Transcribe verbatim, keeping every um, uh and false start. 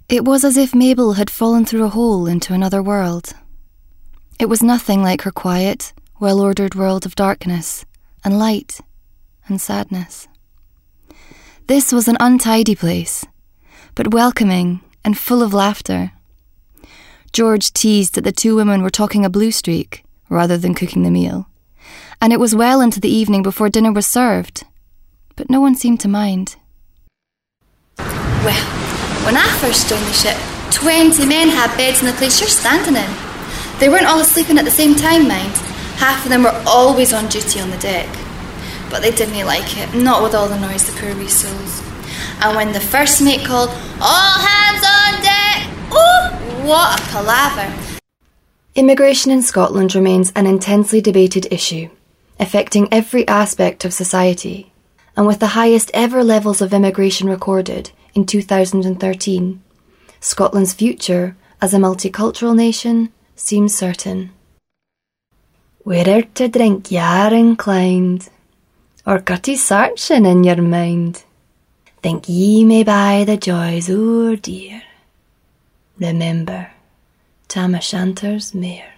It was as if Mabel had fallen through a hole into another world. It was nothing like her quiet, well-ordered world of darkness and light and sadness. This was an untidy place, but welcoming and full of laughter. George teased that the two women were talking a blue streak rather than cooking the meal, and it was well into the evening before dinner was served, but no one seemed to mind. Well, when I first joined the ship, twenty men had beds in the place you're standing in. They weren't all sleeping at the same time, mind. Half of them were always on duty on the deck. But they didn't like it, not with all the noise, the poor wee souls. And when the first mate called, "All hands on deck!" Oh, what a palaver. Immigration in Scotland remains an intensely debated issue, affecting every aspect of society, and with the highest ever levels of immigration recorded in two thousand thirteen, Scotland's future as a multicultural nation seems certain. Where'er to drink y'are inclined, or cutty searching in your mind, think ye may buy the joys o'er dear. Remember, Tam O'Shanter's mare.